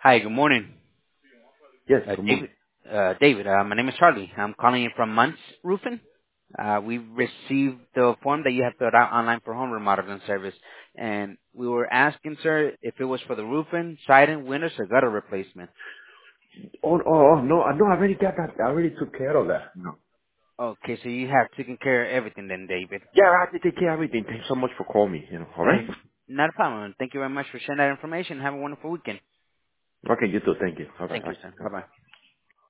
Hi, good morning. Yes, good morning. David, my name is Charlie. I'm calling you from Munts Roofing. We received the form that you have filled out online for home remodeling service, and we were asking, sir, if it was for the roofing, siding, windows, or gutter replacement. No, I already got that. I already took care of that. No. Okay, so you have taken care of everything then, David. Yeah, I have to take care of everything. Thanks so much for calling me, all right? Hey, not a problem. Thank you very much for sharing that information. Have a wonderful weekend. Okay, you too. Thank you. Thank Bye-bye. you, sir. Bye-bye.